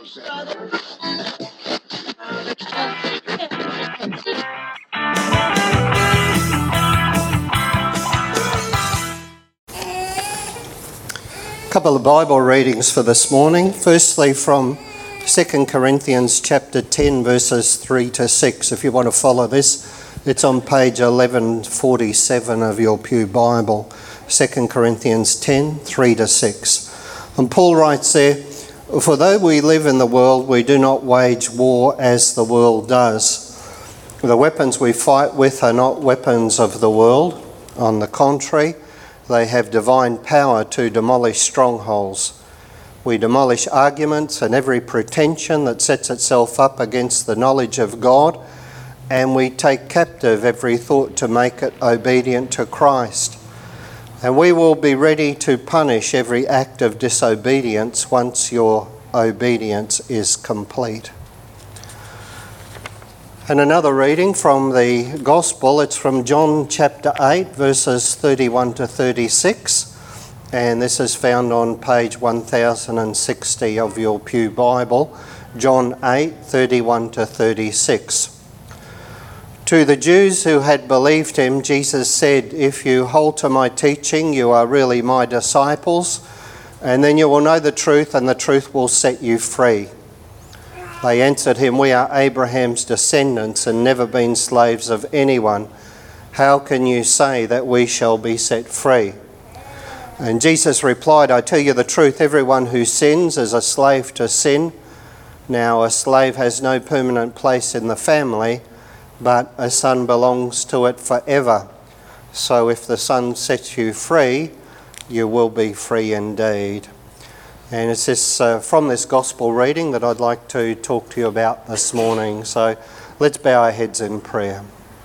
Couple of Bible readings for this morning. Firstly, from 2 Corinthians chapter 10, verses 3 to 6. If you want to follow this, it's on page 1147 of your Pew Bible. 2 Corinthians 10, 3 to 6. And Paul writes there, "For though we live in the world, we do not wage war as the world does. The weapons we fight with are not weapons of the world. On the contrary, they have divine power to demolish strongholds. We demolish arguments and every pretension that sets itself up against the knowledge of God, and we take captive every thought to make it obedient to Christ. And we will be ready to punish every act of disobedience once your obedience is complete." And another reading from the Gospel, it's from John chapter 8, verses 31 to 36. And this is found on page 1060 of your Pew Bible. John 8, 31 to 36. To the Jews who had believed him, Jesus said, "If you hold to my teaching, you are really my disciples, and then you will know the truth, and the truth will set you free." They answered him, "We are Abraham's descendants and never been slaves of anyone. How can you say that we shall be set free?" And Jesus replied, "I tell you the truth, everyone who sins is a slave to sin. Now a slave has no permanent place in the family, but a son belongs to it forever. So if the Son sets you free, you will be free indeed." And it's this from this gospel reading that I'd like to talk to you about this morning. So let's bow our heads in prayer.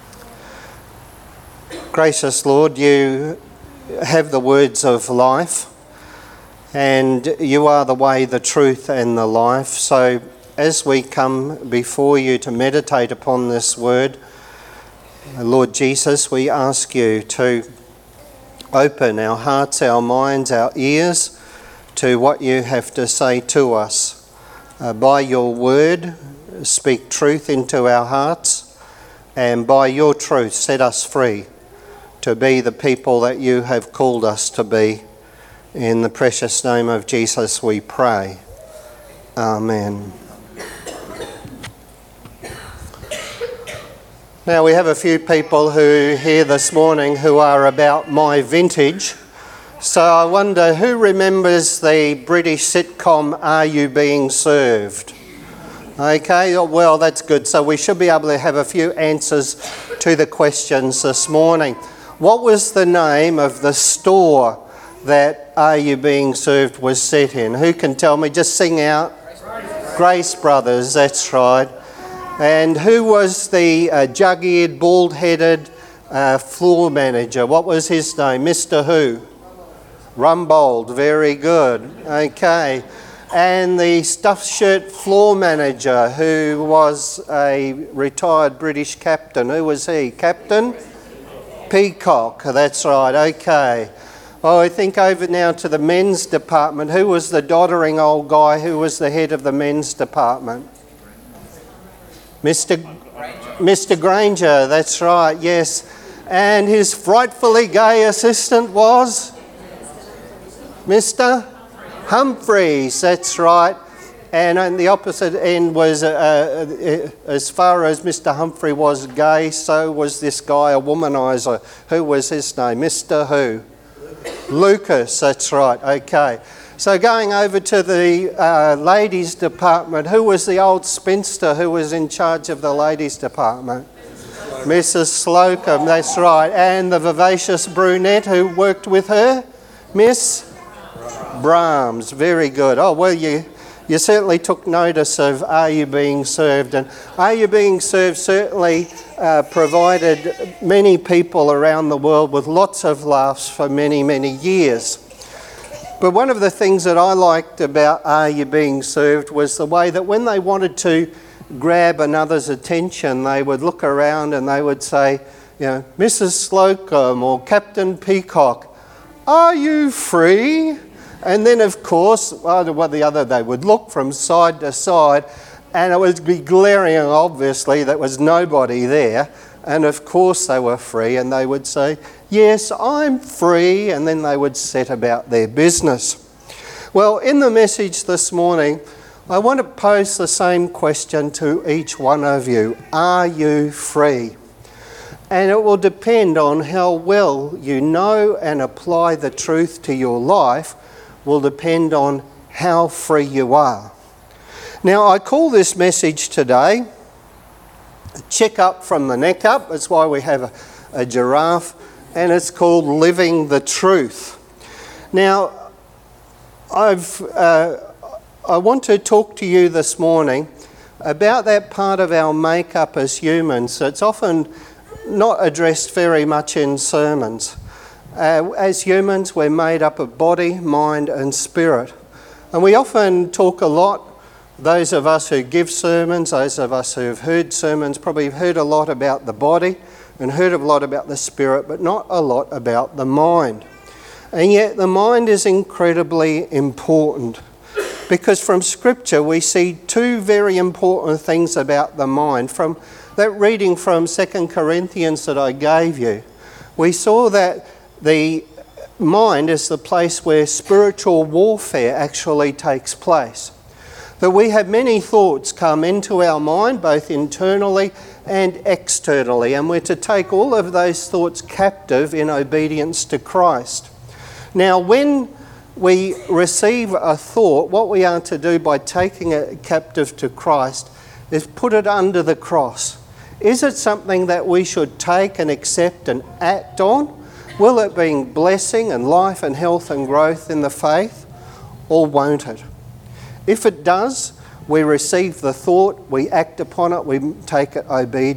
Gracious Lord, you have the words of life, and you are the way, the truth and the life. So as we come before you to meditate upon this word, Lord Jesus, we ask you to open our hearts, our minds, our ears to what you have to say to us. By your word, speak truth into our hearts, and by your truth, set us free to be the people that you have called us to be. In the precious name of Jesus we pray. Amen. Now we have a few people who here this morning who are about my vintage. So I wonder who remembers the British sitcom Are You Being Served? Okay, well that's good. So we should be able to have a few answers to the questions this morning. What was the name of the store that Are You Being Served was set in? Who can tell me? Just sing out. Grace Brothers, that's right. And who was the jug-eared, bald-headed floor manager? What was his name? Mr. Who? Rumbold, very good. Okay. And the stuffed shirt floor manager who was a retired British captain, who was he? Captain Peacock, that's right, okay. Oh, I think over now to the men's department. Who was the doddering old guy who was the head of the men's department? Mr. Granger, that's right, yes. And his frightfully gay assistant was? Mr. Humphreys, that's right. And on the opposite end was, as far as Mr. Humphrey was gay, so was this guy a womanizer. Who was his name? Mr. Who? Lucas, that's right, okay. So going over to the ladies' department, who was the old spinster who was in charge of the ladies' department? Mrs. Slocum, that's right. And the vivacious brunette who worked with her? Miss Brahms, very good. Oh, well, you certainly took notice of Are You Being Served? And Are You Being Served certainly provided many people around the world with lots of laughs for many, many years. But one of the things that I liked about Are You Being Served was the way that when they wanted to grab another's attention, they would look around and they would say, you know, Mrs. Slocum or Captain Peacock, are you free? And then, of course, they would look from side to side, and it would be glaring, obviously, there was nobody there. And of course they were free, and they would say, "Yes, I'm free," and then they would set about their business. Well, in the message this morning, I want to pose the same question to each one of you. Are you free? And it will depend on how well you know and apply the truth to your life, will depend on how free you are. Now, I call this message today, Check Up from the Neck Up. That's why we have a giraffe, and it's called Living the Truth. Now, I want to talk to you this morning about that part of our makeup as humans that's often not addressed very much in sermons. As humans, we're made up of body, mind and spirit. And we often talk a lot, those of us who give sermons, those of us who have heard sermons, probably have heard a lot about the body and heard a lot about the spirit, but not a lot about the mind. And yet the mind is incredibly important, because from Scripture we see two very important things about the mind. From that reading from 2 Corinthians that I gave you, we saw that the mind is the place where spiritual warfare actually takes place. That we have many thoughts come into our mind, both internally and externally, and we're to take all of those thoughts captive in obedience to Christ. Now, when we receive a thought, what we are to do by taking it captive to Christ is put it under the cross. Is it something that we should take and accept and act on? Will it bring blessing and life and health and growth in the faith, or won't it? If it does, we receive the thought, we act upon it, we take it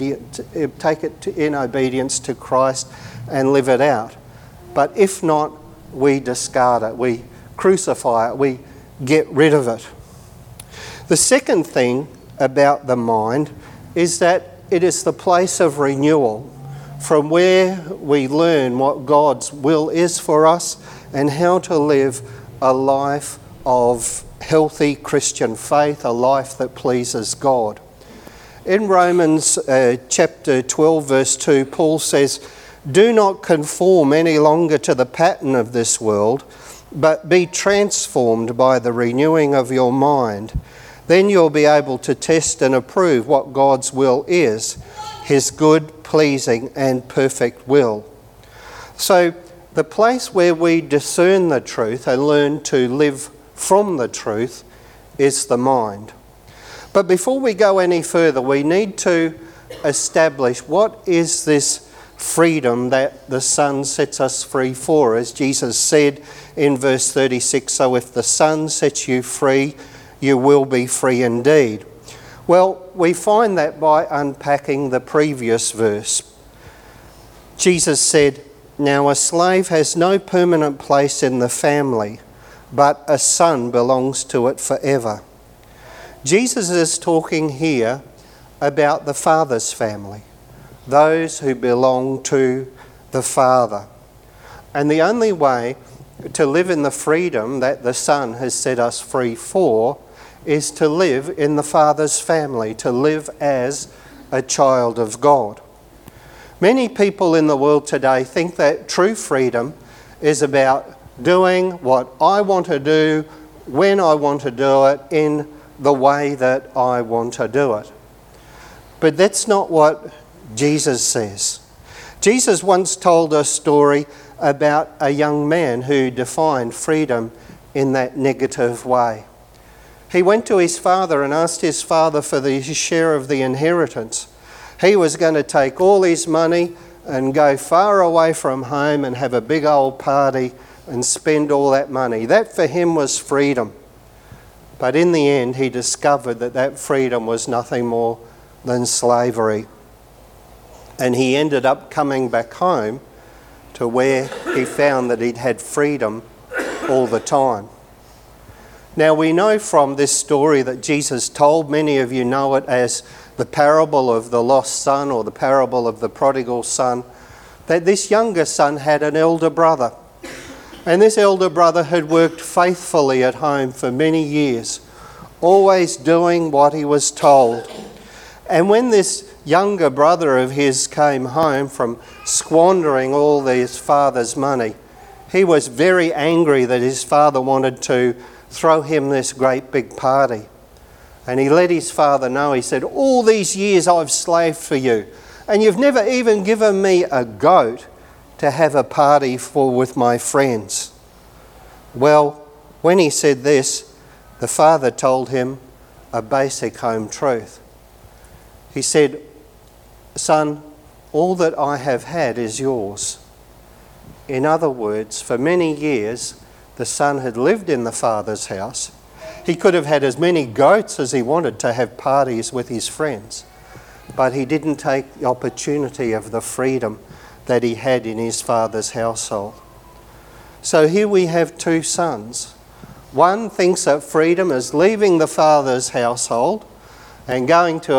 in obedience to Christ and live it out. But if not, we discard it, we crucify it, we get rid of it. The second thing about the mind is that it is the place of renewal, from where we learn what God's will is for us and how to live a life of healthy Christian faith, a life that pleases God. In Romans chapter 12 verse 2, Paul says, "Do not conform any longer to the pattern of this world, but be transformed by the renewing of your mind. Then you'll be able to test and approve what God's will is, his good, pleasing and perfect will." So the place where we discern the truth and learn to live from the truth is the mind. But before we go any further, we need to establish what is this freedom that the Son sets us free for. As Jesus said in verse 36, "So if the Son sets you free, you will be free indeed." Well, we find that by unpacking the previous verse. Jesus said, "Now a slave has no permanent place in the family, but a son belongs to it forever." Jesus is talking here about the Father's family, those who belong to the Father. And the only way to live in the freedom that the Son has set us free for is to live in the Father's family, to live as a child of God. Many people in the world today think that true freedom is about doing what I want to do, when I want to do it, in the way that I want to do it. But that's not what Jesus says. Jesus once told a story about a young man who defined freedom in that negative way. He went to his father and asked his father for his share of the inheritance. He was going to take all his money and go far away from home and have a big old party and spend all that money. That for him was freedom. But in the end, he discovered that that freedom was nothing more than slavery. And he ended up coming back home to where he found that he'd had freedom all the time. Now we know from this story that Jesus told, many of you know it as the parable of the lost son or the parable of the prodigal son, that this younger son had an elder brother. And this elder brother had worked faithfully at home for many years, always doing what he was told. And when this younger brother of his came home from squandering all his father's money, he was very angry that his father wanted to throw him this great big party. And he let his father know, he said, "All these years I've slaved for you, and you've never even given me a goat to have a party for with my friends." Well, when he said this, the father told him a basic home truth. He said, "Son, all that I have had is yours." In other words, for many years, the son had lived in the father's house. He could have had as many goats as he wanted to have parties with his friends, but he didn't take the opportunity of the freedom that he had in his father's household. So here we have two sons. One thinks that freedom is leaving the father's household and going to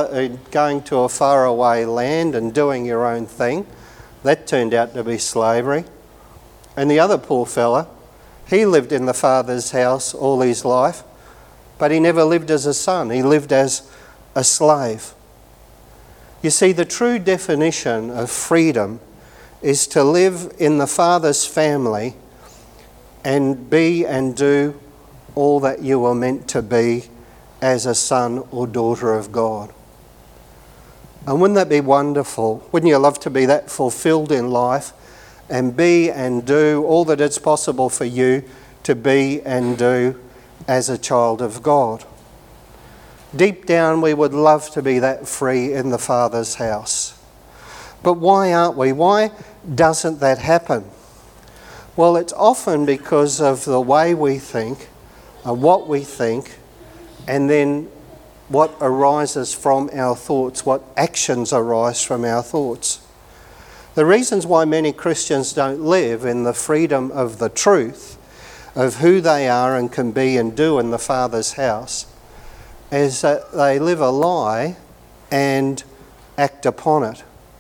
a faraway land and doing your own thing. That turned out to be slavery. And the other poor fella, he lived in the father's house all his life, but he never lived as a son. He lived as a slave. You see, the true definition of freedom is to live in the Father's family and be and do all that you were meant to be as a son or daughter of God. And wouldn't that be wonderful? Wouldn't you love to be that fulfilled in life and be and do all that it's possible for you to be and do as a child of God? Deep down, we would love to be that free in the Father's house. But why aren't we? Why doesn't that happen? Well, it's often because of the way we think and what we think, and then what arises from our thoughts, what actions arise from our thoughts. The reasons why many Christians don't live in the freedom of the truth of who they are and can be and do in the Father's house is that they live a lie and act upon it.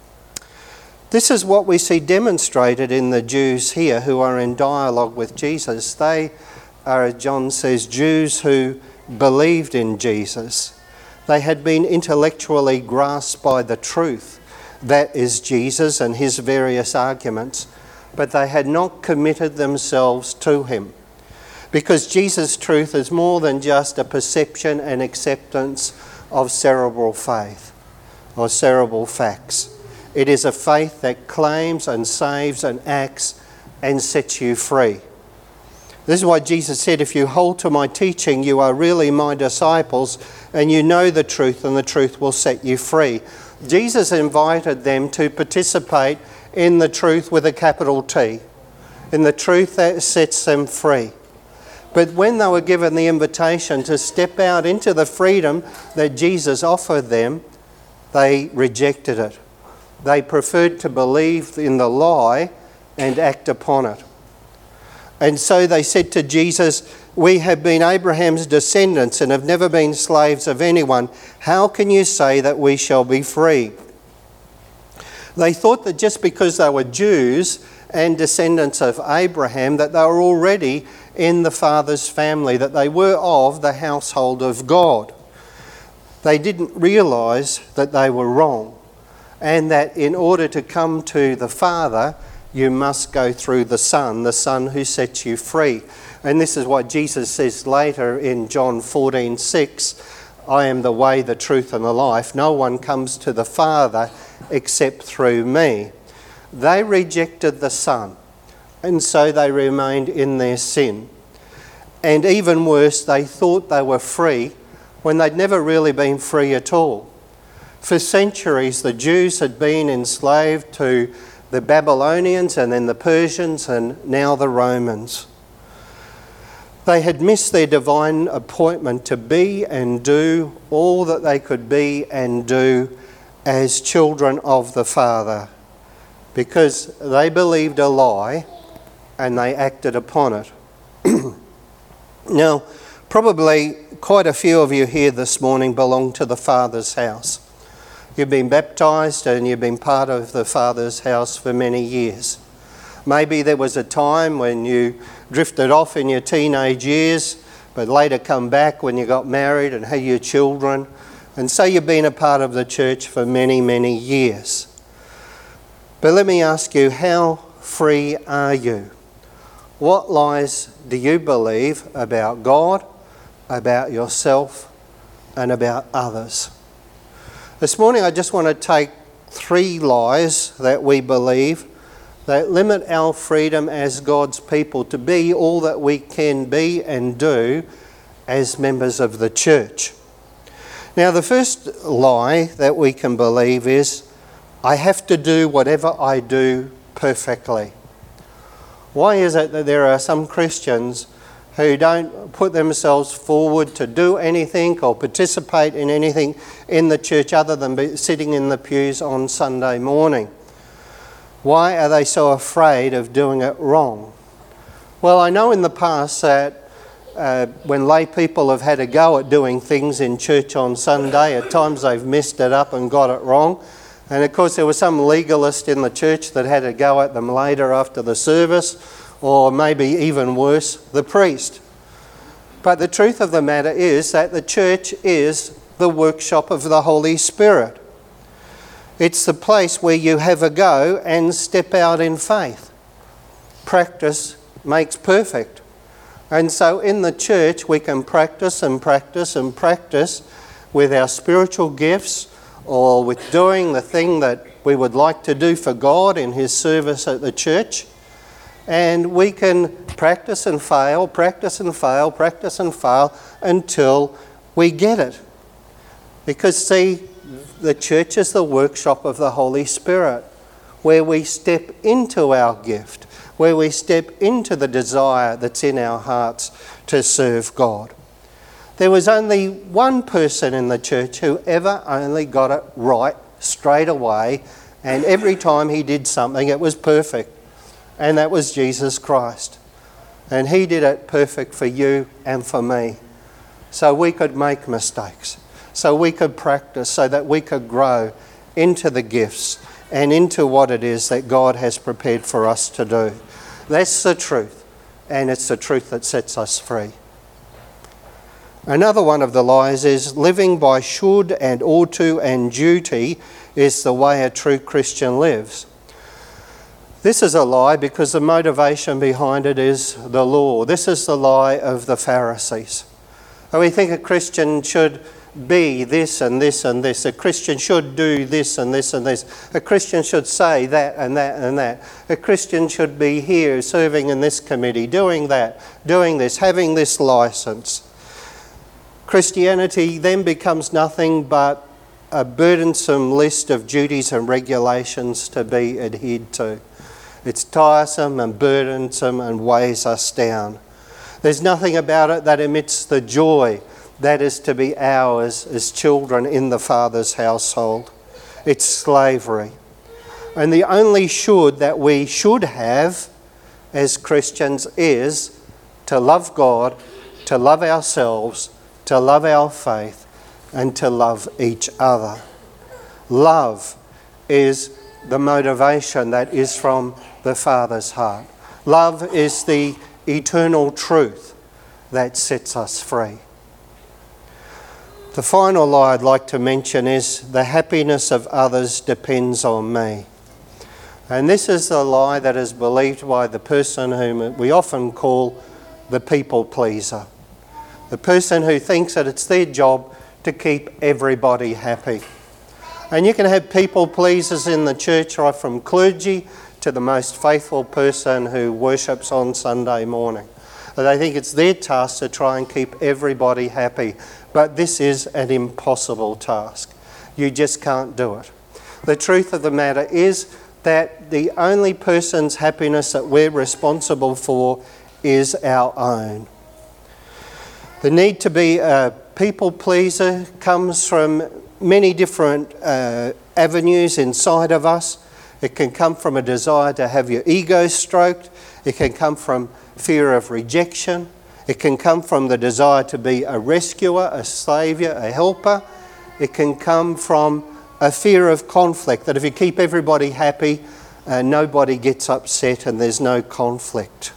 This is what we see demonstrated in the Jews here who are in dialogue with Jesus. They are, as John says, Jews who believed in Jesus. They had been intellectually grasped by the truth that is Jesus and his various arguments, but they had not committed themselves to him. Because Jesus' truth is more than just a perception and acceptance of cerebral faith or cerebral facts. It is a faith that claims and saves and acts and sets you free. This is why Jesus said, "If you hold to my teaching, you are really my disciples, and you know the truth, and the truth will set you free." Jesus invited them to participate in the truth with a capital T, in the truth that sets them free. But when they were given the invitation to step out into the freedom that Jesus offered them, they rejected it. They preferred to believe in the lie and act upon it. And so they said to Jesus, "We have been Abraham's descendants and have never been slaves of anyone. How can you say that we shall be free?" They thought that just because they were Jews and descendants of Abraham, that they were already in the Father's family, that they were of the household of God. They didn't realise that they were wrong, and that in order to come to the Father, you must go through the Son who sets you free. And this is what Jesus says later in John 14:6, "I am the way, the truth and the life. No one comes to the Father except through me." They rejected the Son, and so they remained in their sin. And even worse, they thought they were free when they'd never really been free at all. For centuries, the Jews had been enslaved to the Babylonians and then the Persians and now the Romans. They had missed their divine appointment to be and do all that they could be and do as children of the Father, because they believed a lie and they acted upon it. Now, probably quite a few of you here this morning belong to the Father's house. You've been baptised and you've been part of the Father's house for many years. Maybe there was a time when you drifted off in your teenage years, but later come back when you got married and had your children. And so you've been a part of the church for many, many years. But let me ask you, how free are you? What lies do you believe about God, about yourself, and about others? This morning I just want to take 3 lies that we believe that limit our freedom as God's people to be all that we can be and do as members of the church. Now, the first lie that we can believe is, I have to do whatever I do perfectly. Why is it that there are some Christians who don't put themselves forward to do anything or participate in anything in the church other than sitting in the pews on Sunday morning? Why are they so afraid of doing it wrong? Well, I know in the past that when lay people have had a go at doing things in church on Sunday, at times they've messed it up and got it wrong. And of course there was some legalist in the church that had a go at them later after the service, or maybe even worse, the priest. But the truth of the matter is that the church is the workshop of the Holy Spirit. It's the place where you have a go and step out in faith. Practice makes perfect. And so in the church we can practice and practice and practice with our spiritual gifts, or with doing the thing that we would like to do for God in His service at the church. And we can practice and fail, practice and fail, practice and fail until we get it. Because see, the church is the workshop of the Holy Spirit, where we step into our gift, where we step into the desire that's in our hearts to serve God. There was only one person in the church who ever only got it right straight away, and every time he did something it was perfect, and that was Jesus Christ. And He did it perfect for you and for me, so we could make mistakes, so we could practice, so that we could grow into the gifts and into what it is that God has prepared for us to do. That's the truth, and it's the truth that sets us free. Another one of the lies is living by should and ought to and duty is the way a true Christian lives. This is a lie because the motivation behind it is the law. This is the lie of the Pharisees. And we think a Christian should be this and this and this. A Christian should do this and this and this. A Christian should say that and that and that. A Christian should be here serving in this committee, doing that, doing this, having this license. Christianity then becomes nothing but a burdensome list of duties and regulations to be adhered to. It's tiresome and burdensome and weighs us down. There's nothing about it that emits the joy that is to be ours as children in the Father's household. It's slavery. And the only should that we should have as Christians is to love God, to love ourselves, to love our faith, and to love each other. Love is the motivation that is from the Father's heart. Love is the eternal truth that sets us free. The final lie I'd like to mention is the happiness of others depends on me. And this is the lie that is believed by the person whom we often call the people pleaser. The person who thinks that it's their job to keep everybody happy. And you can have people pleasers in the church, right from clergy to the most faithful person who worships on Sunday morning. They think it's their task to try and keep everybody happy. But this is an impossible task. You just can't do it. The truth of the matter is that the only person's happiness that we're responsible for is our own. The need to be a people pleaser comes from many different avenues inside of us. It can come from a desire to have your ego stroked. It can come from fear of rejection. It can come from the desire to be a rescuer, a saviour, a helper. It can come from a fear of conflict, that if you keep everybody happy, nobody gets upset and there's no conflict.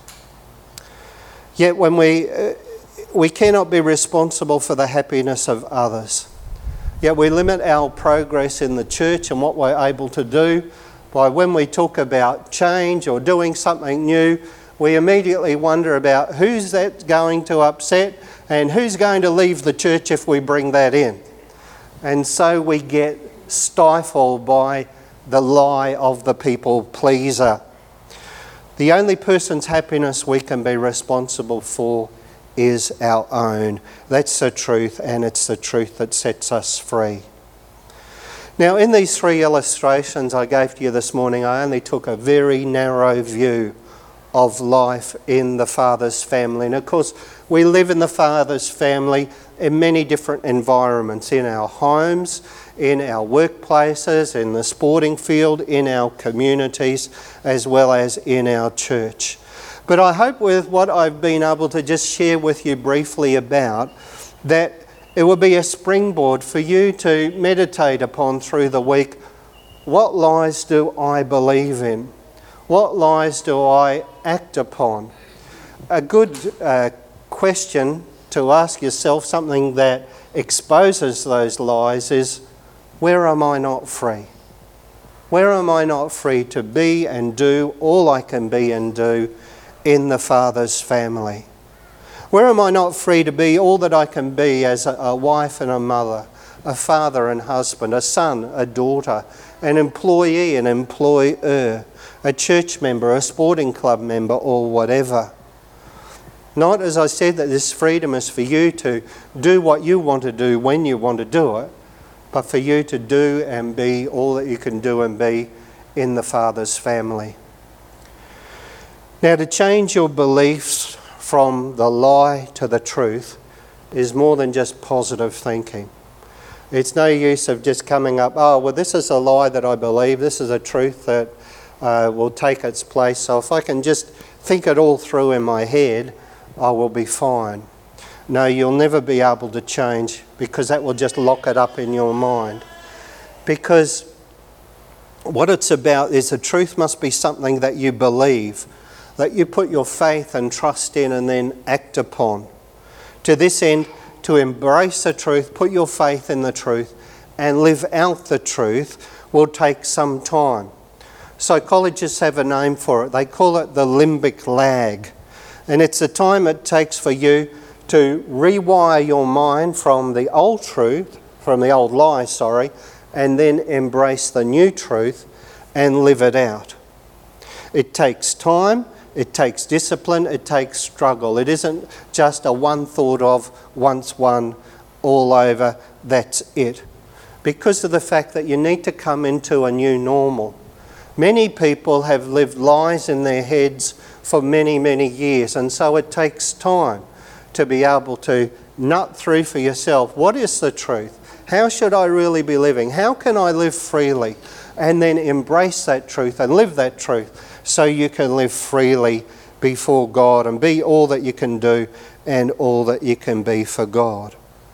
Yet when we cannot be responsible for the happiness of others. Yet we limit our progress in the church and what we're able to do by when we talk about change or doing something new, we immediately wonder about who's that going to upset and who's going to leave the church if we bring that in. And so we get stifled by the lie of the people pleaser. The only person's happiness we can be responsible for is our own. That's the truth, and it's the truth that sets us free. Now, in these three illustrations I gave to you this morning, I only took a very narrow view of life in the Father's family. And of course, we live in the Father's family in many different environments, in our homes, in our workplaces, in the sporting field, in our communities, as well as in our church. But I hope with what I've been able to just share with you briefly about, that it will be a springboard for you to meditate upon through the week. What lies do I believe in? What lies do I act upon? A good question to ask yourself, something that exposes those lies, is where am I not free? Where am I not free to be and do all I can be and do in the Father's family? Where am I not free to be all that I can be as a wife and a mother, a father and husband, a son, a daughter, an employee, an employer, a church member, a sporting club member, or whatever? Not, as I said, that this freedom is for you to do what you want to do when you want to do it, but for you to do and be all that you can do and be in the Father's family. Now, to change your beliefs from the lie to the truth is more than just positive thinking. It's no use of just coming up, oh, well, this is a lie that I believe, this is a truth that will take its place, so if I can just think it all through in my head, I will be fine. No, you'll never be able to change, because that will just lock it up in your mind. Because what it's about is the truth must be something that you believe, that you put your faith and trust in and then act upon. To this end, to embrace the truth, put your faith in the truth and live out the truth will take some time. Psychologists have a name for it. They call it the limbic lag. And it's the time it takes for you to rewire your mind from the old truth, from the old lie, and then embrace the new truth and live it out. It takes time, it takes discipline, it takes struggle. It isn't just a one thought of, once one, all over, that's it. Because of the fact that you need to come into a new normal. Many people have lived lies in their heads for many, many years, and so it takes time to be able to nut through for yourself, what is the truth? How should I really be living? How can I live freely? And then embrace that truth and live that truth so you can live freely before God and be all that you can do and all that you can be for God.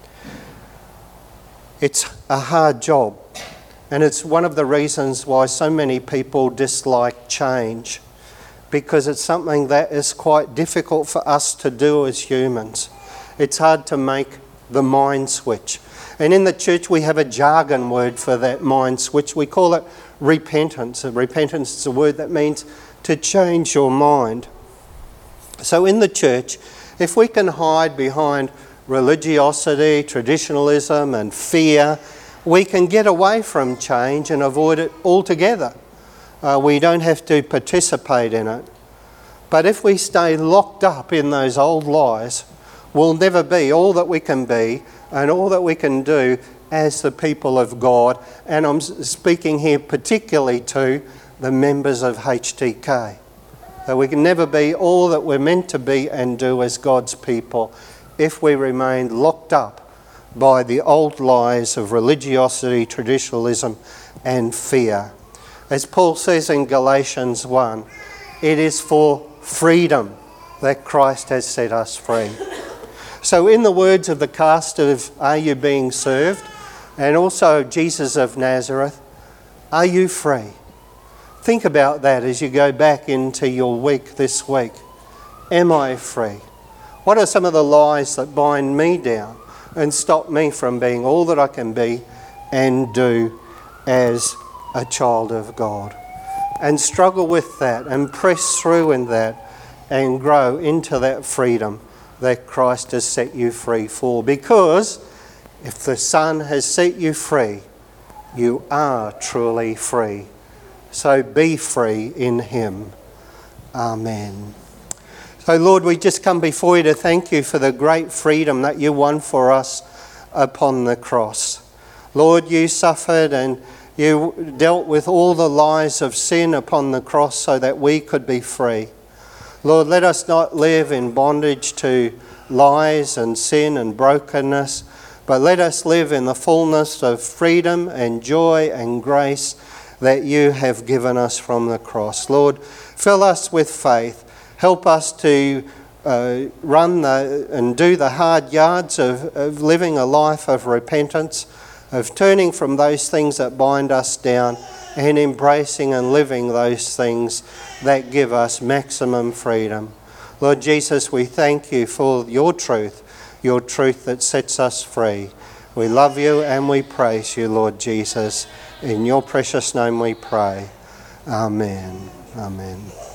It's a hard job, and it's one of the reasons why so many people dislike change, because it's something that is quite difficult for us to do as humans. It's hard to make the mind switch. And in the church we have a jargon word for that mind switch. We call it repentance. And repentance is a word that means to change your mind. So in the church, if we can hide behind religiosity, traditionalism and fear, we can get away from change and avoid it altogether. We don't have to participate in it. But if we stay locked up in those old lies, we'll never be all that we can be and all that we can do as the people of God. And I'm speaking here particularly to the members of HTK. That we can never be all that we're meant to be and do as God's people if we remain locked up by the old lies of religiosity, traditionalism and fear. As Paul says in Galatians 1, it is for freedom that Christ has set us free. So in the words of the cast of Are You Being Served, and also Jesus of Nazareth, are you free? Think about that as you go back into your week this week. Am I free? What are some of the lies that bind me down and stop me from being all that I can be and do as a child of God? And struggle with that and press through in that and grow into that freedom that Christ has set you free for. Because if the Son has set you free, you are truly free. So be free in him. Amen. So Lord, we just come before you to thank you for the great freedom that you won for us upon the cross. Lord, you suffered and you dealt with all the lies of sin upon the cross so that we could be free. Lord, let us not live in bondage to lies and sin and brokenness, but let us live in the fullness of freedom and joy and grace that you have given us from the cross. Lord, fill us with faith. Help us to run and do the hard yards of living a life of repentance, of turning from those things that bind us down and embracing and living those things that give us maximum freedom. Lord Jesus, we thank you for your truth that sets us free. We love you and we praise you, Lord Jesus. In your precious name we pray. Amen. Amen.